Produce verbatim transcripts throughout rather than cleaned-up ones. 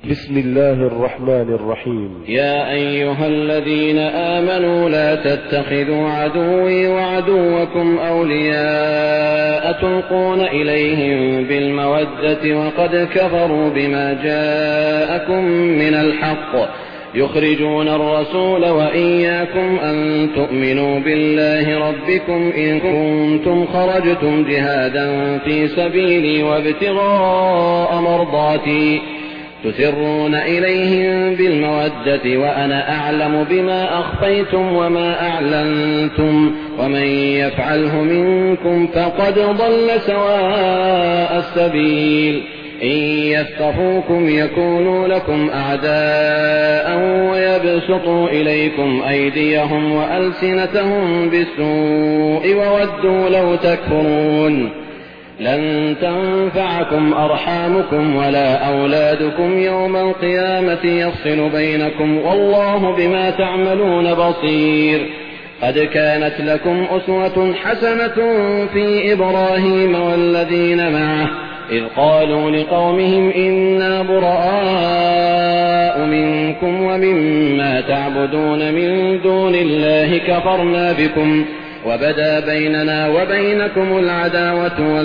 بسم الله الرحمن الرحيم. يا أيها الذين آمنوا لا تتخذوا عدوي وعدوكم أولياء تلقون إليهم بالمودة وقد كفروا بما جاءكم من الحق يخرجون الرسول وإياكم أن تؤمنوا بالله ربكم إن كنتم خرجتم جهادا في سبيلي وابتغاء مرضاتي تسرون إليهم بالمودة وأنا أعلم بما أخفيتم وما أعلنتم ومن يفعله منكم فقد ضل سواء السبيل إن يثقفوكم يكونوا لكم أعداء ويبسطوا إليكم أيديهم وألسنتهم بالسوء وودوا لو تكفرون لن تنفعكم أرحامكم ولا أولادكم يوم القيامة يفصل بينكم والله بما تعملون بصير. قد كانت لكم أسوة حسنة في إبراهيم والذين معه إذ قالوا لقومهم إنا براء منكم ومما تعبدون من دون الله كفرنا بكم وبدا بيننا وبينكم العداوة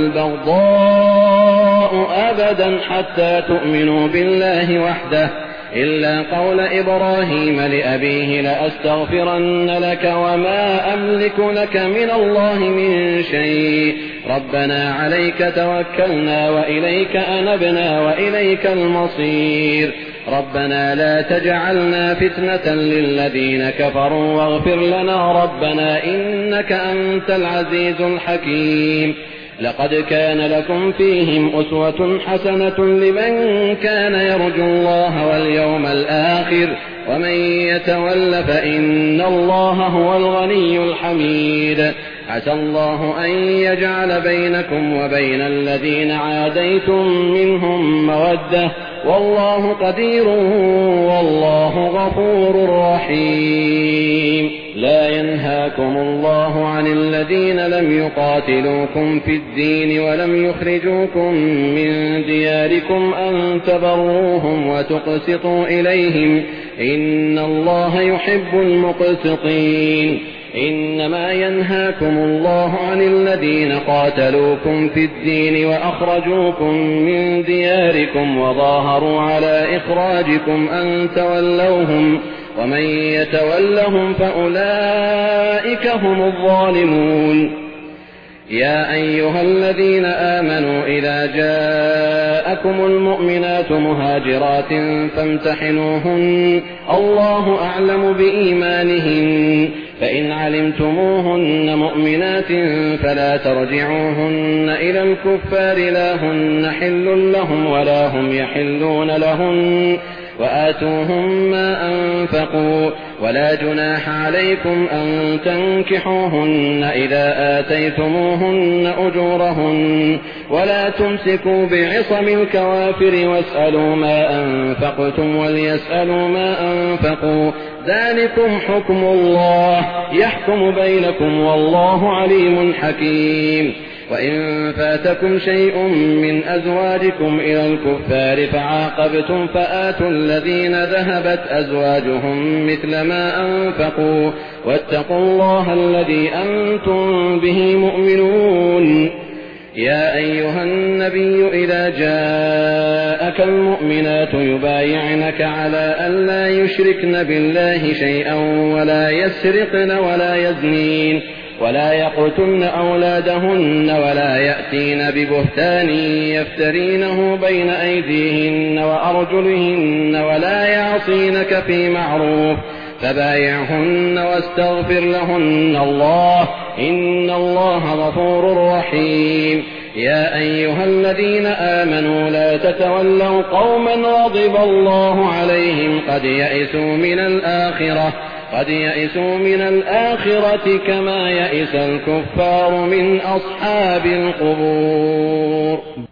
والبغضاء أبدا حتى تؤمنوا بالله وحده إلا قول إبراهيم لأبيه لأستغفرن لك وما أملك لك من الله من شيء ربنا عليك توكلنا وإليك أنبنا وإليك المصير ربنا لا تجعلنا فتنة للذين كفروا واغفر لنا ربنا إنك أنت العزيز الحكيم. لقد كان لكم فيهم أسوة حسنة لمن كان يرجو الله واليوم الآخر ومن يتول فإن الله هو الغني الحميد. عسى الله أن يجعل بينكم وبين الذين عاديتم منهم مودة والله قدير والله غفور رحيم. لا ينهاكم الله عن الذين لم يقاتلوكم في الدين ولم يخرجوكم من دياركم أن تبروهم وتقسطوا إليهم إن الله يحب المقسطين. إنما ينهاكم الله عن الذين قاتلوكم في الدين وأخرجوكم من دياركم وظاهروا على إخراجكم أن تولوهم ومن يتولهم فأولئك هم الظالمون. يا أيها الذين آمنوا إذا جاءكم المؤمنات مهاجرات فامتحنوهن الله أعلم بإيمانهن فإن علمتموهن مؤمنات فلا ترجعوهن إلى الكفار لا هن حل لهم ولا هم يحلون لهن وآتوهم ما أنفقوا ولا جناح عليكم أن تنكحوهن إذا آتيتموهن أجورهن ولا تمسكوا بعصم الكوافر واسألوا ما أنفقتم وليسألوا ما أنفقوا ذلكم حكم الله يحكم بينكم والله عليم حكيم. وإن فاتكم شيء من أزواجكم إلى الكفار فعاقبتم فآتوا الذين ذهبت أزواجهم مثل ما أنفقوا واتقوا الله الذي أنتم به مؤمنون. يا أيها النبي إذا جاءك المؤمنات يبايعنك على أن لا يشركن بالله شيئا ولا يسرقن ولا يزنين ولا يقتلن أولادهن ولا يأتين ببهتان يفترينه بين أيديهن وأرجلهن ولا يعصينك في معروف فبايعهن واستغفر لهن الله إن الله غفور رحيم. يا أيها الذين آمنوا لا تتولوا قوما غضب الله عليهم قد يئسوا من الآخرة قد يئسوا من الآخرة كما يئس الكفار من أصحاب القبور.